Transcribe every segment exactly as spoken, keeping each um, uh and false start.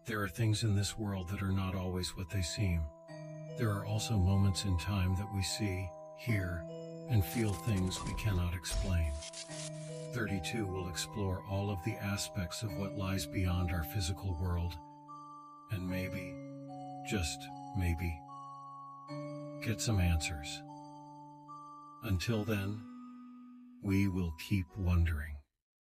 There are things in this world that are not always what they seem. There are also moments in time that we see, hear, and feel things we cannot explain. thirty-two will explore all of the aspects of what lies beyond our physical world, and maybe, just maybe, get some answers. Until then, we will keep wondering.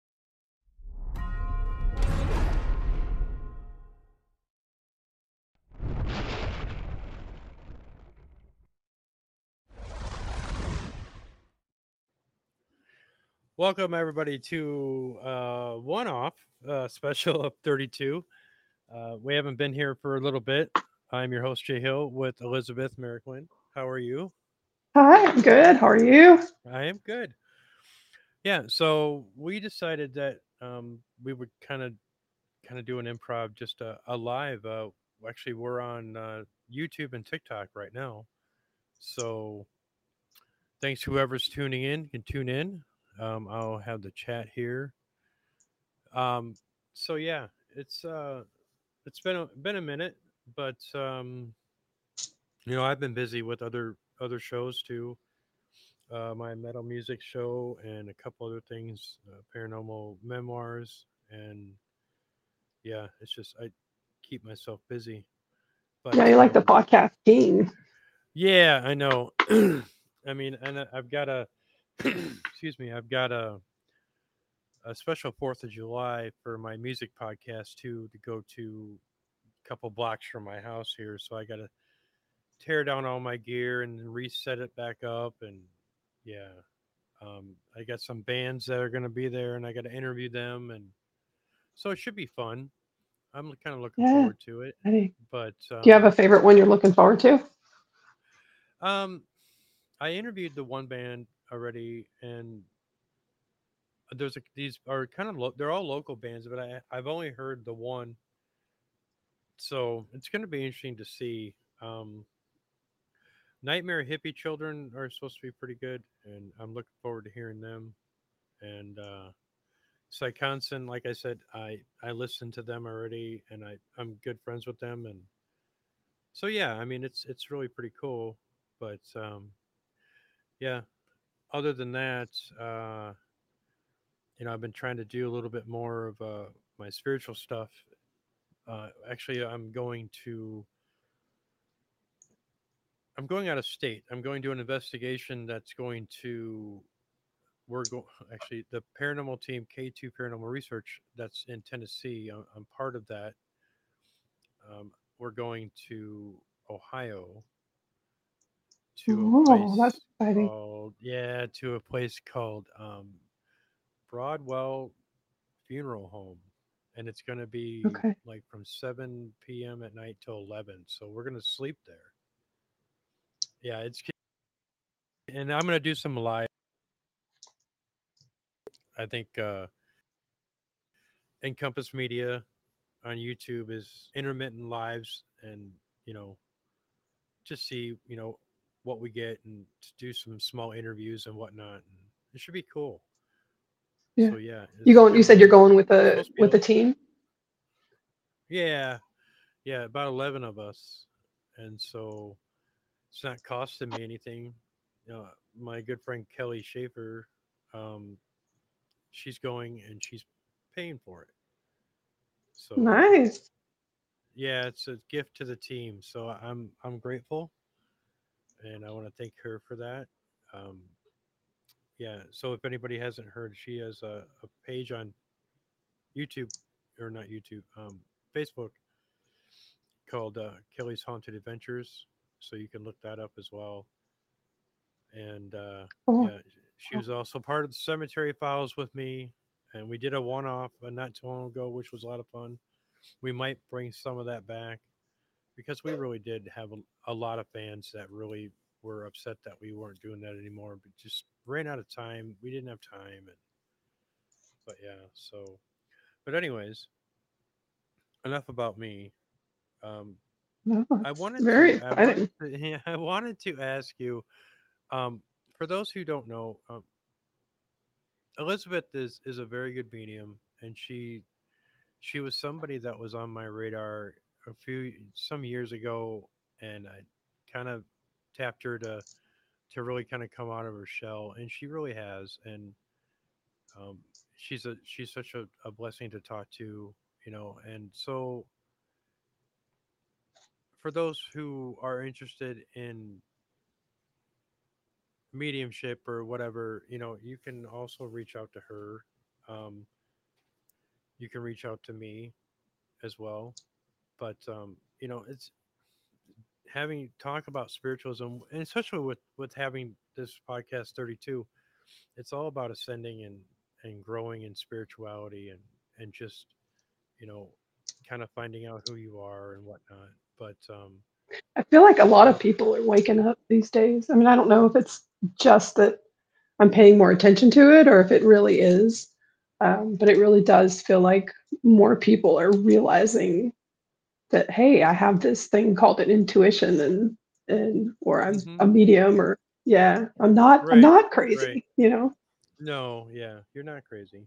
Welcome everybody to uh, one-off uh, special of thirty-two. Uh, we haven't been here for a little bit. I'm your host Jay Hill with Elizabeth Merriquin. How are you? Hi, I'm good. How are you? I am good. Yeah, so we decided that um, we would kind of kind of do an improv, just a, a live. Uh, actually, we're on uh, YouTube and TikTok right now. So thanks whoever's tuning in can tune in. Um, I'll have the chat here. Um, so yeah, it's uh, it's been a, been a minute, but um, you know I've been busy with other other shows too. Uh, my metal music show and a couple other things, uh, paranormal memoirs, and yeah, it's just I keep myself busy. But Yeah, you're like the um, podcast king. yeah, I know. I mean, and I- I've got a excuse me, I've got a a special Fourth of July for my music podcast too to go to a couple blocks from my house here, so I got to tear down all my gear and reset it back up. And yeah, um, I got some bands that are going to be there, and I got to interview them, and so it should be fun. I'm kind of looking Yeah. forward to it. Ready. But Do you have um, a favorite one you're looking forward to? um, I interviewed the one band already, and there's a, these are kind of lo- they're all local bands, but I I've only heard the one, so it's going to be interesting to see. Um, Nightmare Hippie Children are supposed to be pretty good, and I'm looking forward to hearing them. And uh, Syconson, like I said, I I listened to them already, and I I'm good friends with them, and so yeah, I mean it's it's really pretty cool. But um, yeah, other than that, uh, you know, I've been trying to do a little bit more of uh, my spiritual stuff. Uh, actually, I'm going to I'm going out of state. I'm going to an investigation that's going to we're going actually the paranormal team K two Paranormal Research that's in Tennessee. I'm, I'm part of that. Um, we're going to Ohio to a Oh, that's place exciting. called yeah to a place called um, Broadwell Funeral Home, and it's going to be Okay. like from seven p m at night till eleven. So we're going to sleep there. Yeah, it's and I'm going to do some live. I think uh, Encompass Media on YouTube is intermittent lives, and you know just see you know what we get and to do some small interviews and whatnot. And it should be cool. Yeah. So yeah, You it's going? You gonna said you're be going with a supposed to be with a a, team. yeah yeah about eleven of us, and so it's not costing me anything. You know, my good friend Kelly Schaefer, um, she's going and she's paying for it. So Nice. yeah, it's a gift to the team. So I'm I'm grateful, and I want to thank her for that. Um, yeah. So if anybody hasn't heard, she has a, a page on YouTube or not YouTube, um, Facebook called uh, Kelly's Haunted Adventures. So you can look that up as well. And uh, Oh, yeah, she was also part of the Cemetery Files with me, and we did a one-off uh, not too long ago, which was a lot of fun. We might bring some of that back because we really did have a, a lot of fans that really were upset that we weren't doing that anymore, but just ran out of time. We didn't have time, and but yeah. So, but anyways, enough about me. Um, no, I that's wanted very to, I wanted exciting. to, yeah, I wanted to ask you. Um, for those who don't know, um, Elizabeth is is a very good medium, and she she was somebody that was on my radar a few some years ago, and I kind of tapped her to to really kind of come out of her shell, and she really has. And um, she's a she's such a, a blessing to talk to, you know. And so for those who are interested in mediumship or whatever, you know, you can also reach out to her. Um, you can reach out to me as well. But um, you know, it's having talk about spiritualism, and especially with with having this podcast thirty-two, it's all about ascending and and growing in spirituality, and and just, you know, kind of finding out who you are and whatnot. But um, I feel like a lot you of know, people are waking up these days. I mean, I don't know if it's just that I'm paying more attention to it or if it really is. Um, but it really does feel like more people are realizing that, hey, I have this thing called an intuition and and or I'm hmm a medium or yeah, I'm not I'm right, not right. crazy, you know? No, yeah, you're not crazy.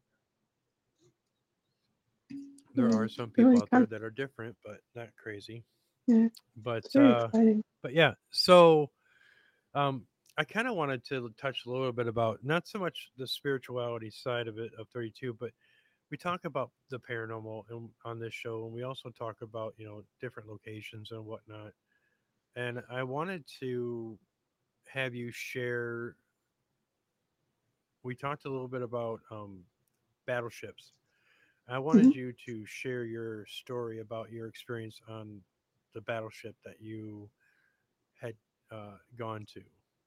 There Yeah, are it's some people really out kind there of that are different, but not crazy. yeah, But it's very uh, exciting. but yeah. So um, I kind of wanted to touch a little bit about not so much the spirituality side of it of thirty-two, but we talk about the paranormal in, on this show, and we also talk about, you know, different locations and whatnot. And I wanted to have you share. We talked a little bit about um, battleships. I Mhm. wanted you to share your story about your experience on the battleship that you had uh, gone to.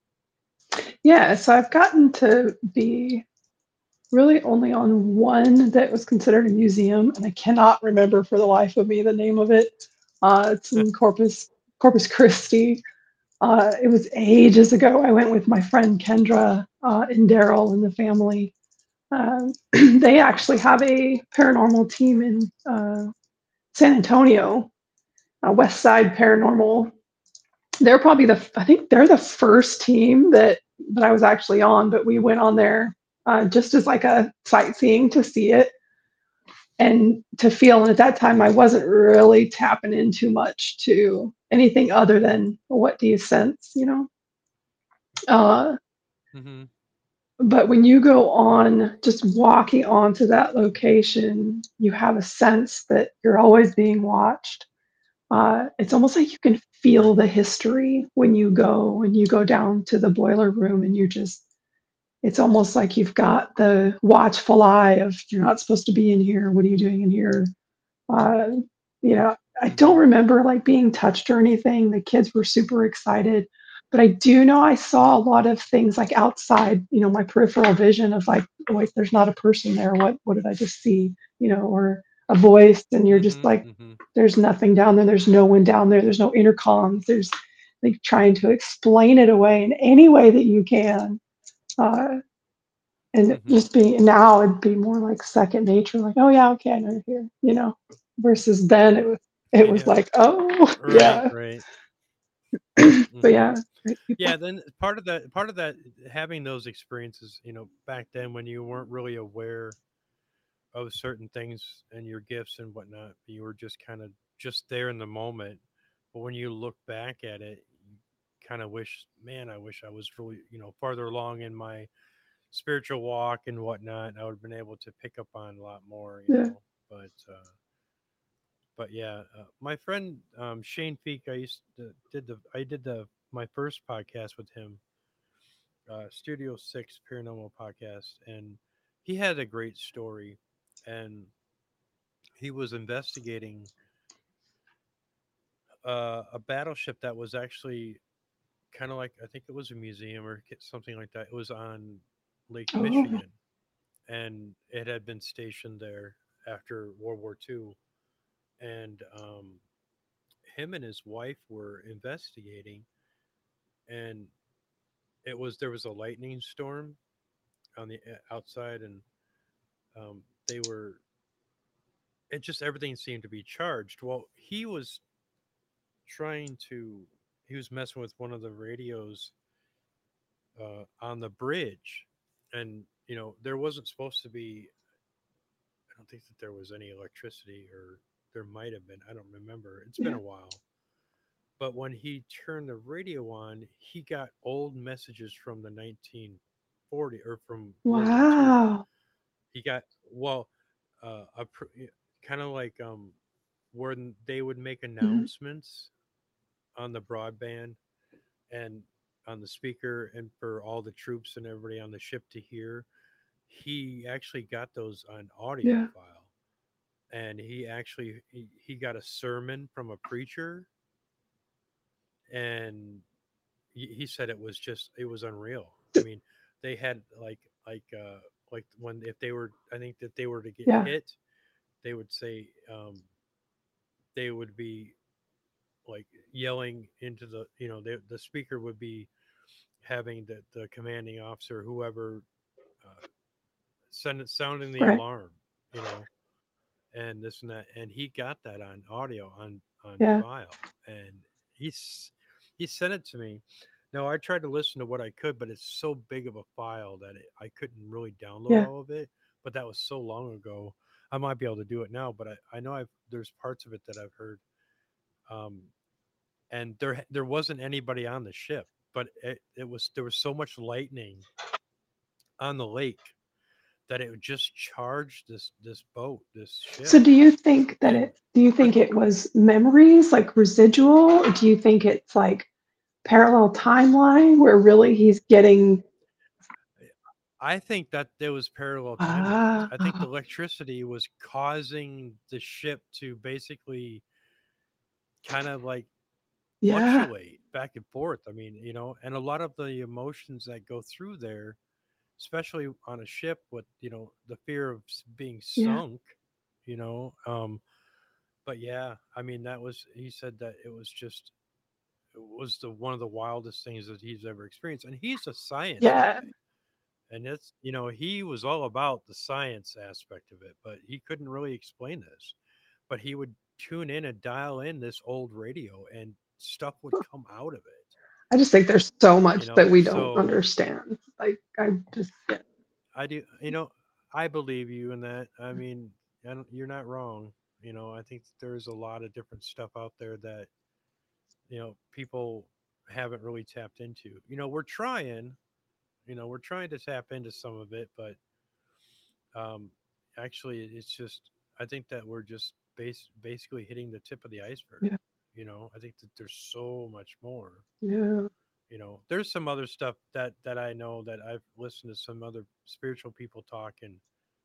Yeah, so I've gotten to be really only on one that was considered a museum, and I cannot remember for the life of me the name of it. Uh, it's in Corpus Corpus Christi. Uh, it was ages ago. I went with my friend Kendra uh, and Daryl and the family. Um, they actually have a paranormal team in uh, San Antonio, uh, West Side Paranormal. They're probably the I think they're the first team that that I was actually on, but we went on there uh, just as like a sightseeing to see it and to feel. And at that time, I wasn't really tapping in too much to anything other than what do you sense, you know. Uh, Mm-hmm. but when you go on, just walking onto that location, you have a sense that you're always being watched. Uh, it's almost like you can feel Right. the history when you go when you go down to the boiler room, and you just it's almost like you've got the watchful eye of you're not supposed to be in here. What are you doing in here? Uh, you know, I Mm-hmm. don't remember like being touched or anything. The kids were super excited, but I do know I saw a lot of things like outside, you know, my peripheral vision of like, wait, there's not a person there. What what did I just see? You know, or a voice, and you're just Mm-hmm. like, Mm-hmm. there's nothing down there. There's no one down there. There's no intercoms. There's like trying to explain it away in any way that you can. Uh, and Mm-hmm. just being now it'd be more like second nature, like, oh yeah, okay, I know you're here, you know. Versus then it was it was Yeah. like, oh Right. yeah. Right. But Mm-hmm. yeah, great Yeah. people. Then part of that, part of that, having those experiences, you know, back then when you weren't really aware of certain things and your gifts and whatnot, you were just kind of just there in the moment. But when you look back at it, you kind of wish, man, I wish I was really, you know, farther along in my spiritual walk and whatnot. I would have been able to pick up on a lot more, you Yeah. know. But uh, but yeah, uh, my friend um, Shane Feek, I used to did the I did the my first podcast with him, uh, Studio Six Paranormal Podcast, and he had a great story, and he was investigating uh, a battleship that was actually kind of like, I think it was a museum or something like that. It was on Lake Oh. Michigan, and it had been stationed there after World War Two. And um, him and his wife were investigating, and it was there was a lightning storm on the uh, outside, and um, they were it just everything seemed to be charged. Well, he was trying to he was messing with one of the radios uh, on the bridge, and you know there wasn't supposed to be I don't think that there was any electricity, or there might have been. I don't remember. It's been Yeah. a while. But when he turned the radio on, he got old messages from the nineteen forty or from World War Two. Wow. He got well, uh, a kind of like um, when they would make Mhm. announcements on the broadband and on the speaker, and for all the troops and everybody on the ship to hear. He actually got those on audio Yeah. file, and he actually he, he got a sermon from a preacher, and he, he said it was just it was unreal. I mean, they had like like uh like when if they were I think that they were to get Yeah. hit, they would say um they would be like yelling into the you know they, the speaker would be having the, the commanding officer, whoever, uh, send it sounding the Right. alarm, you know, and this and that, and he got that on audio on on Yeah. file, and he's he sent it to me. Now I tried to listen to what I could, but it's so big of a file that it, I couldn't really download Yeah. all of it. But that was so long ago. I might be able to do it now, but I, I know I've there's parts of it that I've heard. Um, and there there wasn't anybody on the ship, but it, it was there was so much lightning on the lake that it would just charge this this boat, this So ship, do you think that and it do you but think it was memories, like residual, or do you think it's like parallel timeline where really he's getting I think that there was parallel timelines. I think the ah, electricity was causing the ship to basically kind of like yeah, fluctuate back and forth. I mean, you know, and a lot of the emotions that go through there, especially on a ship with, you know, the fear of s- being yeah, sunk, you know. Um, but yeah, I mean, that was, he said that it was just, it was the one of the wildest things that he's ever experienced. And he's a science yeah. guy. And it's, you know, he was all about the science aspect of it, but he couldn't really explain this. But he would tune in and dial in this old radio, and stuff would come out of it, I just think there's so you much that know. we don't So understand. Like I just yeah. I do, you know, I believe you in that. I mean, I don't, you're not wrong. You know, I think there's a lot of different stuff out there that, you know, people haven't really tapped into. You know, we're trying, you know, we're trying to tap into some of it, but um, actually, it's just, I think that we're just base, basically hitting the tip of the iceberg. Yeah. You know, I think that there's so much more. Yeah. You know, there's some other stuff that that I know that I've listened to some other spiritual people talk, and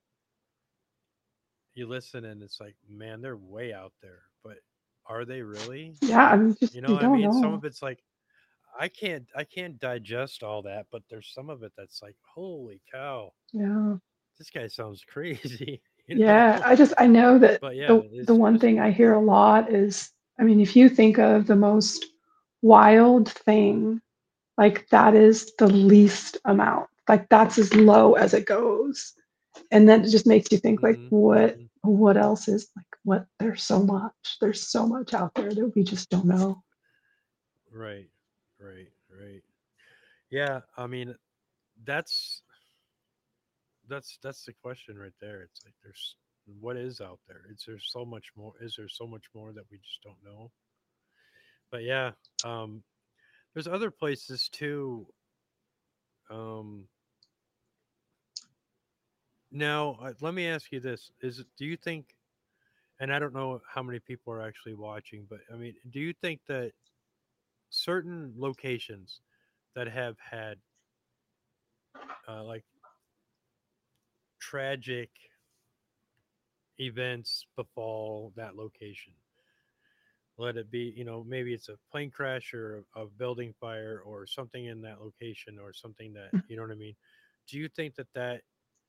you listen and it's like, man, they're way out there, but are they really? Yeah, I mean just You know you what I don't mean? Some know. of it's like I can't I can't digest all that, but there's some of it that's like, holy cow, Yeah. this guy sounds crazy, you know? Yeah. I just I know that But yeah, the the it's one just thing I hear a lot is I mean, if you think of the most wild thing, like that is the least amount. Like that's as low as it goes. And then it just makes you think like hmm what hmm what else is like what there's so much. There's so much out there that we just don't know. right, right, right. Yeah, I mean, that's that's that's the question right there. It's like there's what is out there? Is there so much more? Is there so much more that we just don't know? But yeah, um, there's other places too. Um, now, uh, let me ask you this: Is it, do you think? And I don't know how many people are actually watching, but I mean, do you think that certain locations that have had uh, like tragic events befall that location? Let it be, you know, maybe it's a plane crash or a, a building fire or something in that location or something that, you know what I mean? Do you think that that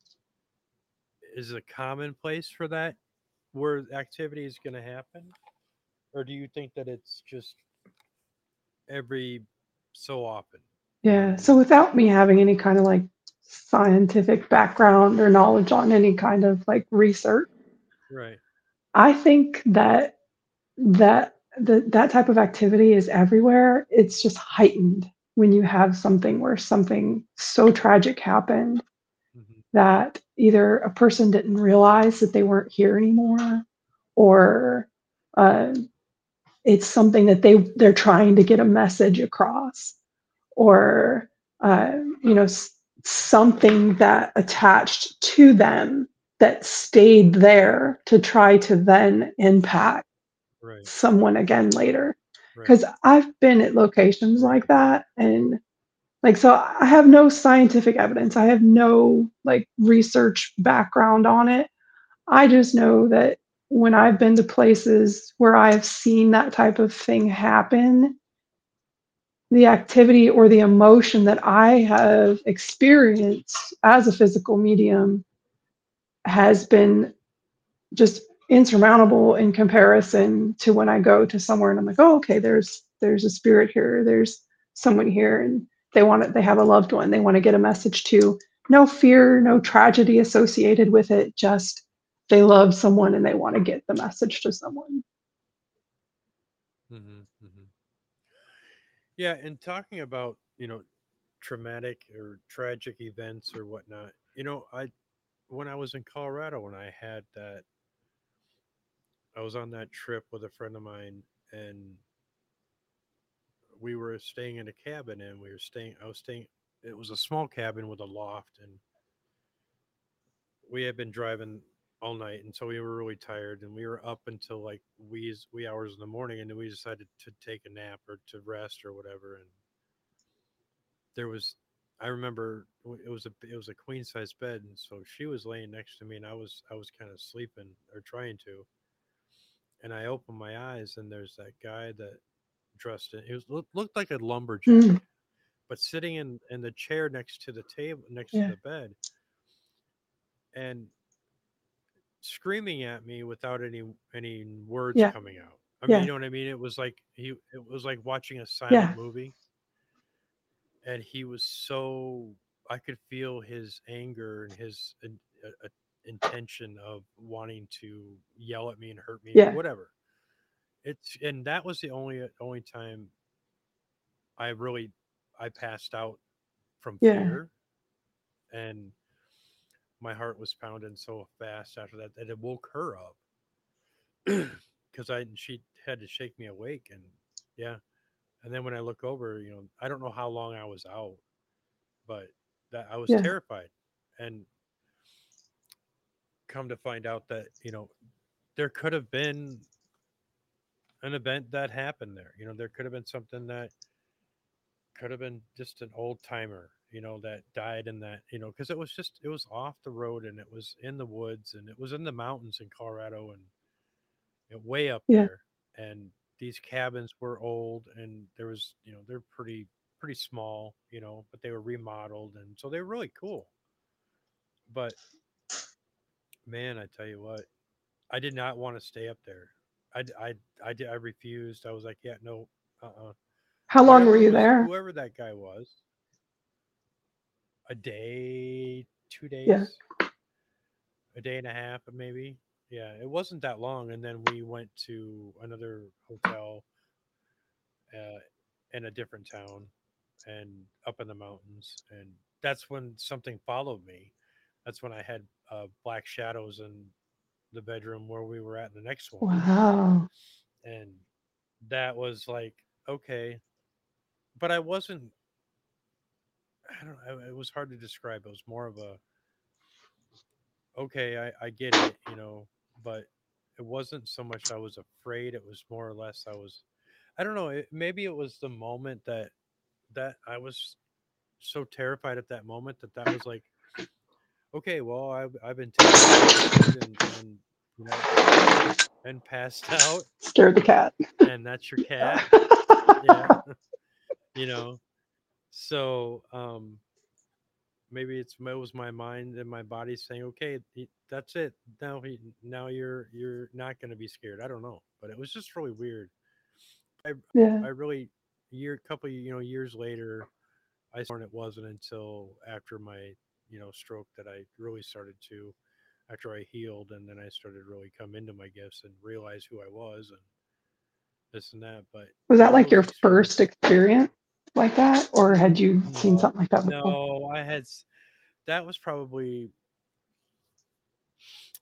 is a common place for that where activity is going to happen? Or do you think that it's just every so often? You know what Yeah. I So mean? without me having any kind of like scientific background or knowledge on any kind of like research, Right. I think that that the, that type of activity is everywhere. It's just heightened when you have something where something so tragic happened. hmm that either a person didn't realize that they weren't here anymore, or uh, it's something that they they're trying to get a message across, or uh, you know s- something that attached to them that stayed there to try to then impact Right. someone again later. Right. Because I've been at locations like Right. that, and like, so I have no scientific evidence. I have no like research background on it. I just know that when I've been to places where I've seen that type of thing happen, the activity or the emotion that I have experienced as a physical medium has been just insurmountable in comparison to when I go to somewhere and I'm like, oh, okay, there's there's a spirit here, there's someone here, and they want it, they have a loved one, they want to get a message to. No fear, no tragedy associated with it, just they love someone and they want to get the message to someone. Mm-hmm, mm-hmm. Yeah, and talking about, you know, traumatic or tragic events or whatnot, you know, I when I was in Colorado, when I had that, I was on that trip with a friend of mine, and we were staying in a cabin, and we were staying. I was staying. It was a small cabin with a loft, and we had been driving all night, and so we were really tired, and we were up until like wee wee hours in the morning, and then we decided to take a nap or to rest or whatever, and there was I remember it was a it was a queen size bed, and so she was laying next to me, and I was I was kind of sleeping or trying to, and I opened my eyes, and there's that guy that dressed in, it was looked, looked like a lumberjack, Mm, but sitting in in the chair next to the table next to yeah, the bed, and screaming at me without any any words yeah, coming out. I mean, you yeah, know what I mean? It was like he it was like watching a silent yeah, movie, and he was so, I could feel his anger and his in, uh, uh, intention of wanting to yell at me and hurt me or yeah, whatever. It's and that was the only only time I really I passed out from yeah, fear, and my heart was pounding so fast after that that it woke her up because I she had to shake me awake, and yeah, and then when I look over, you know, I don't know how long I was out, but that I was yeah, terrified, and come to find out that, you know, there could have been an event that happened there. You know, there could have been something that could have been just an old timer, you know, that died in that, you know, because it was just, it was off the road, and it was in the woods, and it was in the mountains in Colorado, and you know, way up yeah, there. And these cabins were old, and there was, you know, they're pretty, pretty small, you know, but they were remodeled. And so they were really cool. But man, I tell you what, I did not want to stay up there. I, I, I, did, I refused. I was like, yeah, no, uh uh how long were Whatever you was, there? whoever that guy was, a day, two Yeah, days, a day and a half, maybe. Yeah, it wasn't that long. And then we went to another hotel uh, in a different town and up in the mountains. And that's when something followed me. That's when I had uh, black shadows in the bedroom where we were at in the next one. wow, And that was like, okay. But I wasn't, I don't know, it was hard to describe. It was more of a, okay, I, I get it, you know, but it wasn't so much I was afraid. It was more or less I was, I don't know, it, maybe it was the moment that, that I was so terrified at that moment that that was like, okay, well, I've, I've been taken and scared and, and, you know, and passed out, scared the cat. and that's your cat. Yeah. You know, so, um, maybe it's it was my mind and my body saying, okay, he- that's it. Now he, now you're, you're not going to be scared. I don't know, but it was just really weird. I, Yeah, I really, year, couple, you know, years later, I sworn it wasn't until after my, you know, stroke that I really started to, after I healed, and then I started really come into my gifts and realize who I was and this and that. But was that all like those your first experiences, experience like that, or n- had you seen no, something like that before? no, I had, s- that was probably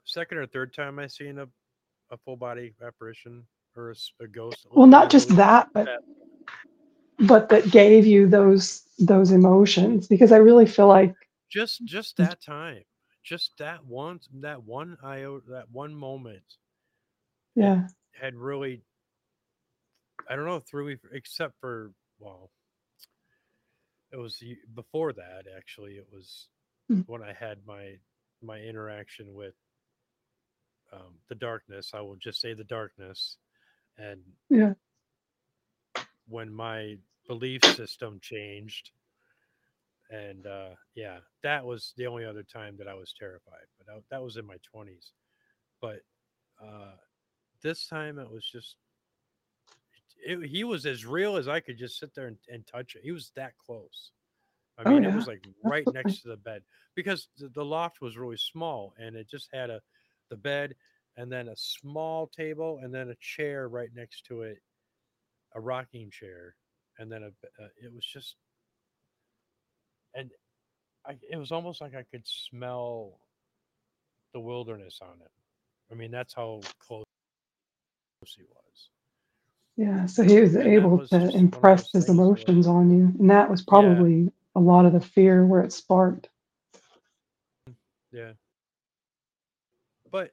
second or third time I seen a, a full body apparition or a, s- a ghost. It Well, was not just literally that, but that. but that gave you those those emotions because I really feel like Just just that time, just that one that one io that one moment. It yeah, had really, I don't know, threw me f- except for, well, it was y- before that actually. It was mm, when I had my my interaction with um, the darkness. I will just say the darkness, and yeah, when my belief system changed, and uh, yeah, that was the only other time that I was terrified. But that, that was in my twenties. But uh, this time it was just it, he was as real as I could just sit there and, and touch it. He was that close. I oh mean, it yeah, was like right absolutely. next to the bed because the, the loft was really small and it just had a the bed and then a small table and then a chair right next to it, a rocking chair, and then a uh, it was just and I, it was almost like I could smell the wilderness on it. I mean, that's how close he was, Yeah, so he was and that able was to just one of impress those his things where emotions on you, and that was yeah, probably a lot of the fear where it sparked. yeah, but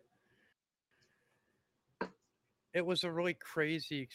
it was a really crazy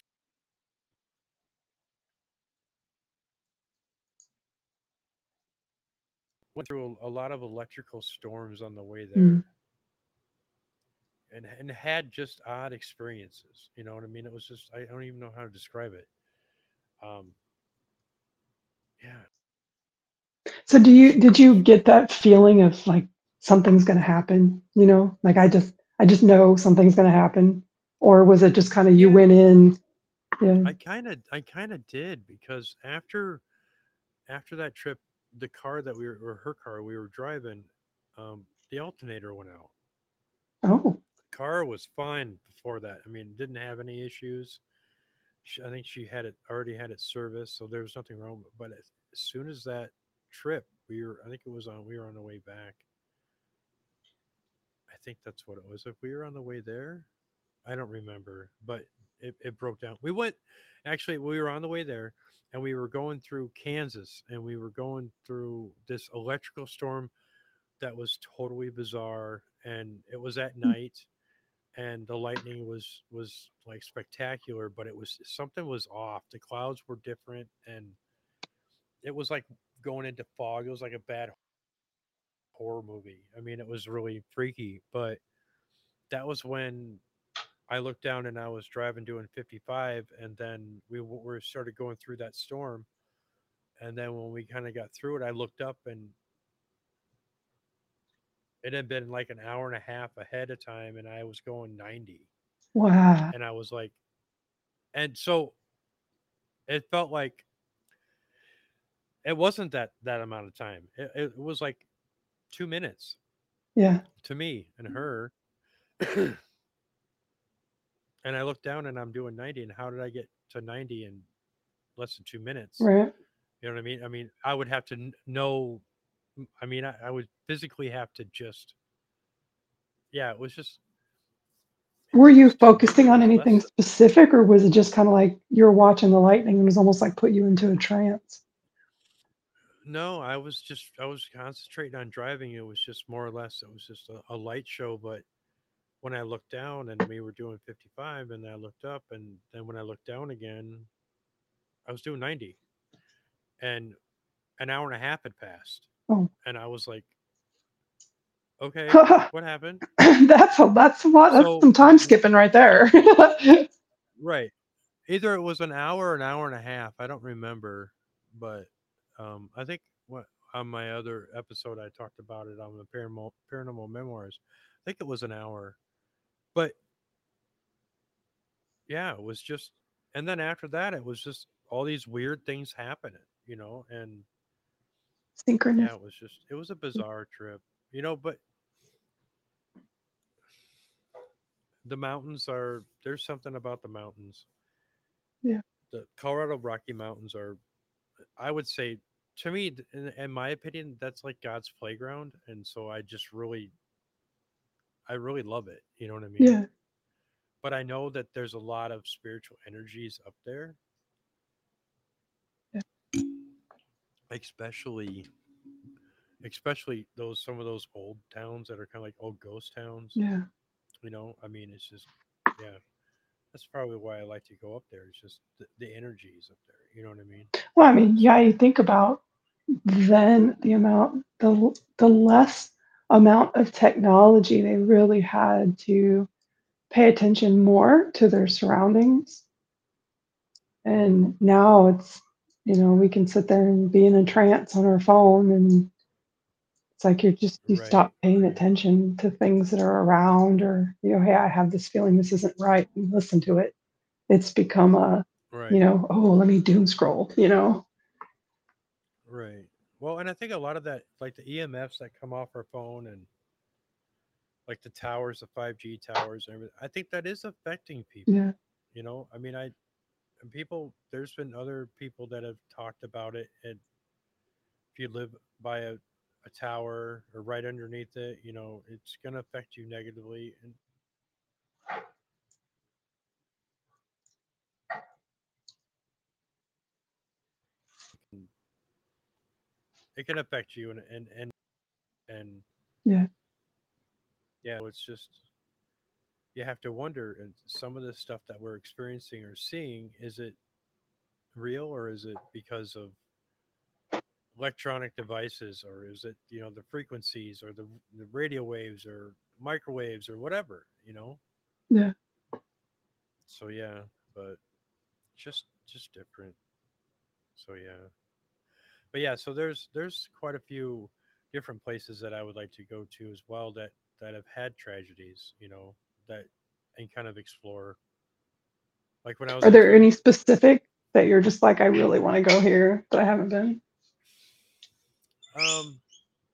went through a, a lot of electrical storms on the way Mm. there and and had just odd experiences. You know what I mean? It was just I don't even know how to describe it. Um, yeah, So do you did you get that feeling of like something's going to happen, you know? Like I just I just know something's going to happen, or was it just kind of you yeah. went in, yeah. I kind of I kind of did because after after that trip, the car that we were or her car we were driving, um, the alternator went out. Oh, Car was fine before that. I mean, didn't have any issues. She, I think she had it already had it serviced, so there was nothing wrong. But as, as soon as that trip, we were I think it was on we were on the way back. I think that's what it was. If we were on the way there, I don't remember, but it, it broke down. We went, actually, we were on the way there and we were going through Kansas and we were going through this electrical storm that was totally bizarre. And it was at night and the lightning was, was like spectacular, but it was something was off. The clouds were different and it was like going into fog. It was like a bad horror movie. I mean, it was really freaky, but that was when I looked down and I was driving doing fifty-five, and then we w- were started going through that storm. And then when we kind of got through it, I looked up and it had been like an hour and a half ahead of time, and I was going ninety. wow. And I was like, and so it felt like it wasn't that that amount of time. It, it was like two minutes Yeah, to me and her. And I looked down and I'm doing ninety. And how did I get to ninety in less than two minutes? right. You know what I mean? I mean, I would have to kn- know. I mean, I, I would physically have to just, yeah, it was just, man, Were it you was two, maybe focusing it on was anything less. specific, or was it just kind of like you were watching the lightning and it was almost like put you into a trance? No, I was just, I was concentrating on driving. It was just more or less, it was just a, a light show. But when I looked down and we were doing fifty-five and I looked up and then when I looked down again, I was doing ninety and an hour and a half had passed. Oh, And I was like, okay, what happened? that's a that's a lot. That's So, some time skipping right there. right. Either it was an hour or an hour and a half. I don't remember, but um, I think what on my other episode I talked about it on the paranormal paranormal memoirs. I think it was an hour, but yeah, it was just. And then after that, it was just all these weird things happening, you know. And Synchronous. yeah, it was just it was a bizarre trip, you know. But the mountains are there's something about the mountains. Yeah. The Colorado Rocky Mountains are I would say, to me, th- in, in my opinion, that's like God's playground, and so I just really I really love it. You know what I mean? Yeah. But I know that there's a lot of spiritual energies up there, Yeah. especially especially those some of those old towns that are kind of like old ghost towns. Yeah. You know, I mean, it's just yeah. That's probably why I like to go up there. It's just the, the energies up there. You know what I mean? Well, I mean, yeah, So you think about then the amount, the the less amount of technology they really had to pay attention more to their surroundings. mhm. And now it's, you know, we can sit there and be in a trance on our phone, and it's like you're just, you Right, stop paying right, attention to things that are around, or, you know, hey, I have this feeling this isn't right, and listen to it. It's become a, you right, know, oh, let me doom scroll, you know? right. Well, and I think a lot of that, like the E M Fs that come off our phone and like the towers, the five G towers and everything, I think that is affecting people. Yeah. You know, I mean, I, and people, there's been other people that have talked about it. And if you live by a, a tower or right underneath it, you know, it's going to affect you negatively. And it can affect you. And, and, and, and Yeah. yeah, so it's just, you have to wonder, and some of the stuff that we're experiencing or seeing, is it real, or is it because of electronic devices, or is it, you know, the frequencies or the, the radio waves or microwaves or whatever, you know? Yeah. So yeah, but just just different. So yeah. But yeah, so there's there's quite a few different places that I would like to go to as well, that that have had tragedies, you know, that, and kind of explore. Like when I was Are in there Tur any specific that you're just like, I really want to go here that I haven't been? um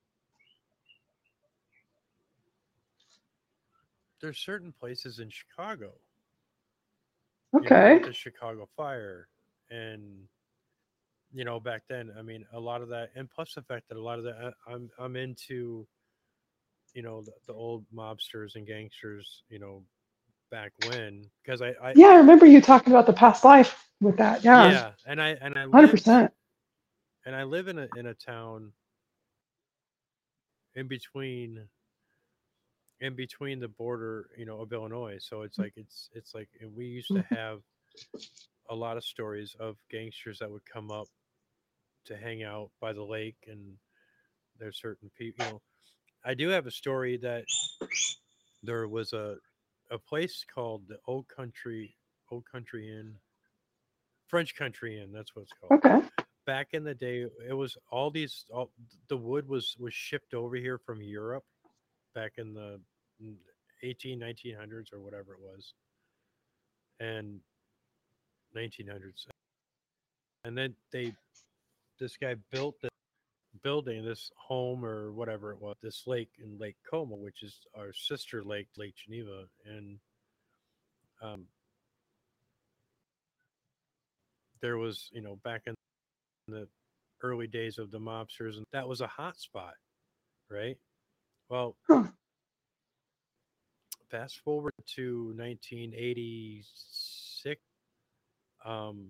there's certain places in Chicago, you know, Okay. with the Chicago fire. And you know, back then, I mean, a lot of that, and plus the fact that a lot of that, I, i'm i'm into, you know, the, the old mobsters and gangsters, you know, back when, because I, I Yeah, I remember you talking about the past life with that. Yeah, yeah, and I and I lived, one hundred percent. and I live in a in a town in between, in between the border, you know, of Illinois. So it's like it's it's like, and we used to have a lot of stories of gangsters that would come up to hang out by the lake. And there's certain people, you know, I do have a story that there was a a place called the Old Country, Old Country Inn, French Country Inn, that's what it's called. Okay. Back in the day, it was all these, all the wood was was shipped over here from Europe back in the eighteen nineteen hundreds or whatever it was, and nineteen hundreds. And then they, this guy built this building, this home or whatever it was, this lake in Lake Como, which is our sister lake, Lake Geneva. And um, there was, you know, back in the early days of the mobsters, and that was a hot spot, right? Well, Huh. fast forward to nineteen eighty-six. Um,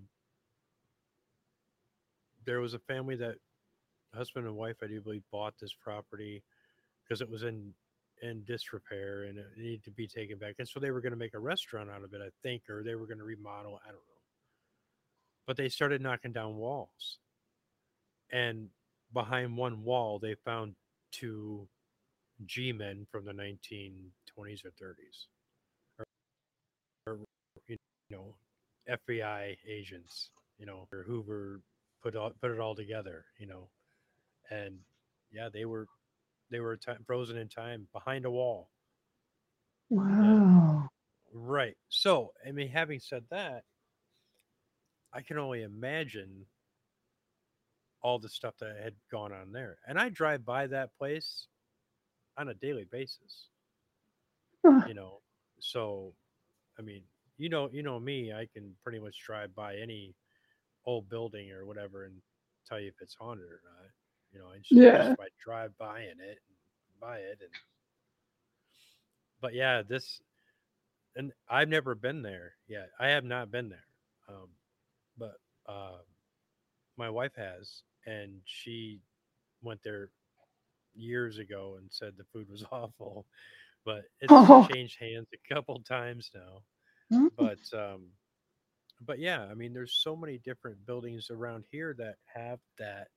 there was a family that, husband and wife, I do believe, bought this property because it was in in disrepair and it needed to be taken back. And so they were going to make a restaurant out of it, I think, or they were going to remodel. I don't know. But they started knocking down walls, and behind one wall, they found two G men from the nineteen twenties or thirties, or you know, F B I agents, you know, or Hoover put all, put it all together, you know, and yeah, they were they were ti frozen in time behind a wall. And Wow. right, so I mean, having said that, I can only imagine all the stuff that had gone on there, and I drive by that place on a daily basis, Huh. you know, so I mean, you know, you know me, I can pretty much drive by any old building or whatever and tell you if it's haunted or not. You know, I just Yeah. just by drive by in it and by it. And but yeah, this and I've never been there yet. I have not been there, um, but uh, my wife has, and she went there years ago and said the food was awful. But it's Oh, changed hands a couple times now. mm, But um, but yeah, I mean, there's so many different buildings around here that have that.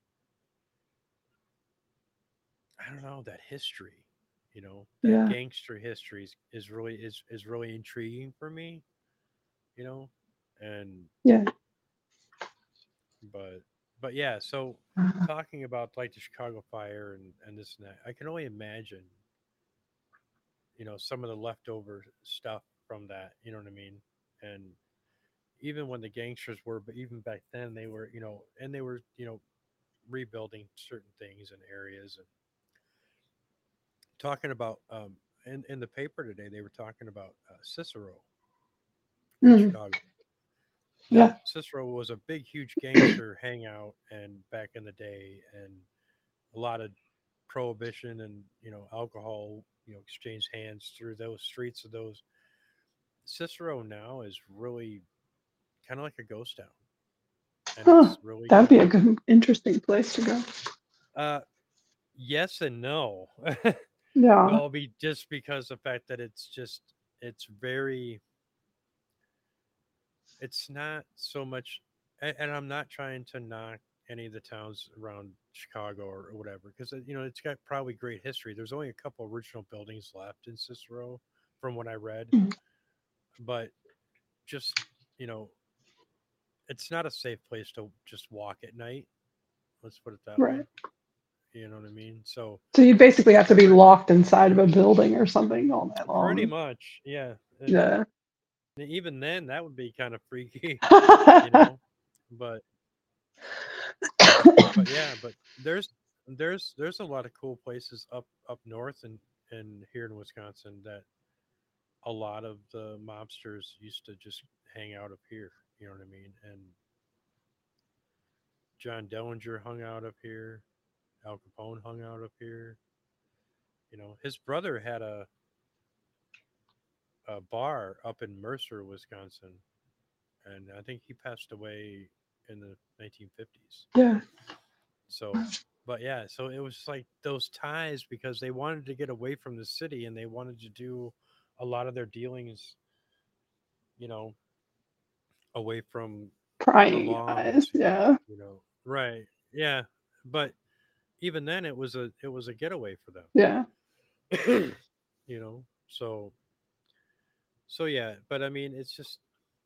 I don't know that history. You know, that yeah, gangster history is, is really is is really intriguing for me. You know, and yeah. but but yeah, so talking about like the Chicago fire and and this and that, I can only imagine, you know, some of the leftover stuff from that. You know what I mean? And even when the gangsters were, but even back then they were, you know, and they were, you know, rebuilding certain things and areas and talking about. Um, in in the paper today, they were talking about uh, Cicero in Mm, Chicago. Now, yeah. Cicero was a big, huge gangster hangout, and back in the day, and a lot of prohibition and you know alcohol, you know, exchanged hands through those streets of those. Cicero now is really kind of like a ghost town, and Huh. it's really That'd be just a good, interesting place to go. uh yes and no. Yeah. Well, be just because the fact that it's just it's very it's not so much, and, and I'm not trying to knock any of the towns around Chicago or, or whatever because you know it's got probably great history. There's only a couple original buildings left in Cicero, from what I read, Mm, but just you know it's not a safe place to just walk at night. Let's put it that way. right. You know what I mean? So So you basically have to be I locked inside of a building or something all night pretty long. much, yeah. And Yeah. even then, that would be kind of freaky, you know. But but yeah, but there's there's there's a lot of cool places up up north and and here in Wisconsin that a lot of the mobsters used to just hang out up here. You know what I mean? And John Dellinger hung out up here. Al Capone hung out up here. You know, his brother had a a bar up in Mercer, Wisconsin, and I think he passed away in the nineteen fifties. Yeah. So, but yeah, so it was like those ties because they wanted to get away from the city and they wanted to do a lot of their dealings, you know, away from the Prying law, eyes. basically. Yeah. You know, right? Yeah, but even then, it was a it was a getaway for Yeah. them. You know, so so yeah, but I mean, it's just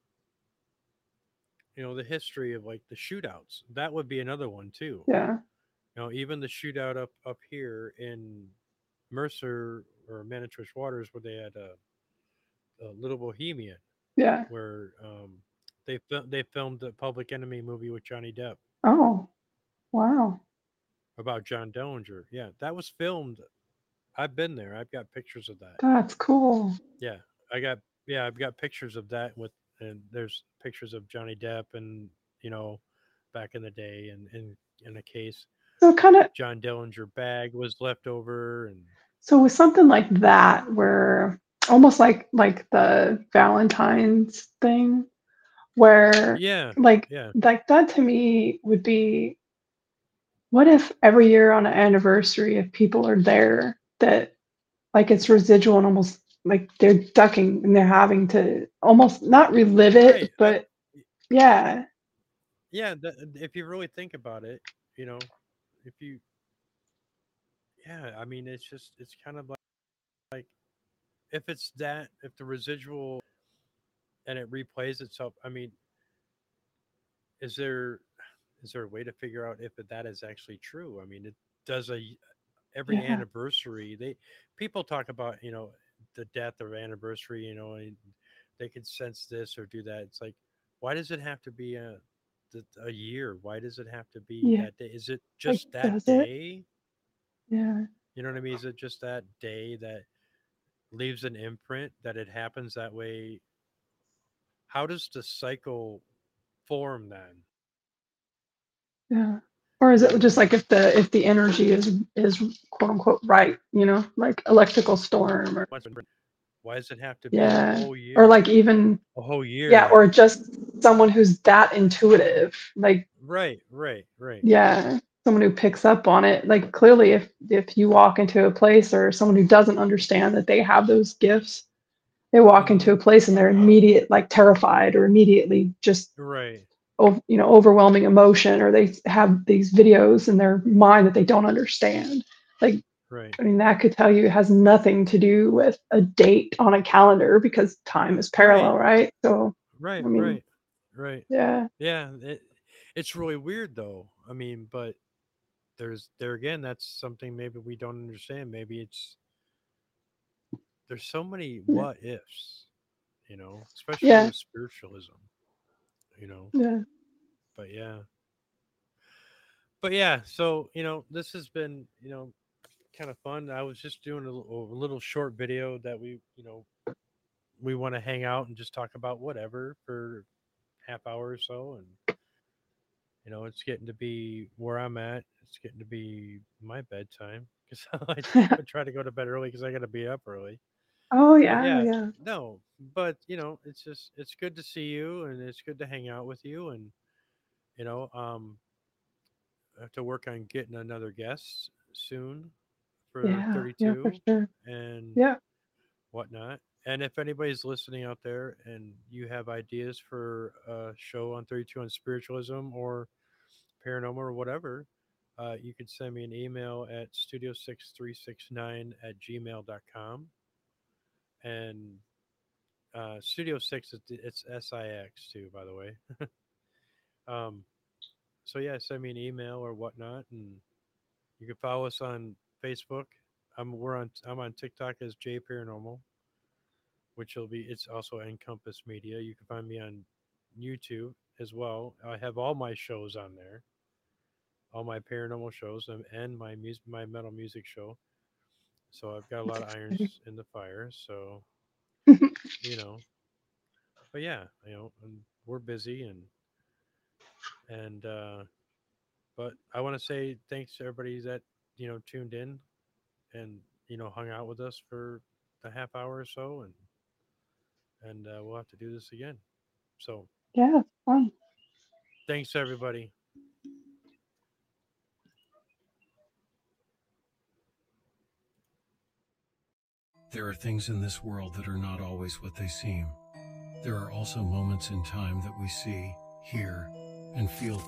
you know the history of like the shootouts. That would be another one too. Yeah. You know, even the shootout up up here in Mercer or Manitowish Waters, where they had a, a Little Bohemian, Yeah. where um, they fil- they filmed the Public Enemy movie with Johnny Depp Oh, wow. about John Dellinger. Yeah, that was filmed. I've been there. I've got pictures of that. That's cool. Yeah, I got yeah, I've got pictures of that with, and there's pictures of Johnny Depp and you know, back in the day, and in in a case, So kind of John Dellinger bag was left over, and so with something like that where almost like like the Valentine's thing where yeah, like yeah, like that to me would be what if every year on an anniversary if people are there that like it's residual and almost like they're ducking and they're having to almost not relive it right. I, but yeah, yeah, that, if you really think about it, you know, if you, yeah, I mean, it's just, it's kind of like, like if it's that, if the residual and it replays itself, I mean, is there, is there a way to figure out if that is actually true? I mean, it does a, every yeah, anniversary, they, people talk about, you know, the death or anniversary, you know, and they can sense this or do that. It's like, why does it have to be a, the- a year? Why does it have to be yeah, that day? Is it like just that does it, day? yeah, You know what I mean? Is it just that day that leaves an imprint that it happens that way? How does the cycle form then? yeah, or is You know it what I just mean? like if the if the energy is is quote unquote right, you know, like electrical storm or What's been- Why does it have to be a Yeah. whole year? Or like even A whole year. yeah, or just someone who's that intuitive. Like Right, right, right. yeah, someone who picks up on it. Like clearly if if you walk into a place or someone who doesn't understand that they have those gifts, they walk into a Mhm. place and they're immediate like terrified or immediately just Right, ov- you know overwhelming emotion, or they have these videos in their mind that they don't understand. Like right, I mean, that could tell you it has nothing to do with a date on a calendar because time is right, parallel, right? So, right, I mean, right, right. yeah, Yeah, it, it's really weird though. I mean, but there's there again, that's something maybe we don't understand. Maybe it's there's so many yeah, what ifs, you know, especially yeah, with spiritualism, you know. yeah, But yeah. But yeah, so, you know, this has been, you know, kind of fun. I was just doing a little, a little short video that we, you know, we want to hang out and just talk about whatever for half hour or so. And you know, it's getting to be where I'm at. It's getting to be my bedtime because I try to go to bed early because I got to be up early. oh But yeah, yeah, yeah, no, but you know, it's just it's good to see you and it's good to hang out with you. And you know, um, I have to work on getting another guest soon for yeah, yeah, for thirty-two sure. and Yeah, whatnot. And if anybody's listening out there and you have ideas for a show on thirty-two on spiritualism or paranormal or whatever, uh, you could send me an email at studio six three six nine at gmail dot com. And uh, Studio six, is- it's S I X too, by the way. um, so yeah, send me an email or whatnot. And you can follow us on Facebook. I'm we're on I'm on TikTok as J Paranormal, which will be it's also Encompass Media. You can find me on YouTube as well. I have all my shows on there, all my paranormal shows, and, and my music, my metal music show. So I've got a lot of exciting. irons in the fire. So you know, but yeah, you know, and we're busy and and uh, but I want to say thanks to everybody that you know tuned in and you know hung out with us for the half hour or so, and and uh, we'll have to do this again. So Yeah, it's fun. thanks everybody. There are things in this world that are not always what they seem. There are also moments in time that we see, hear, and feel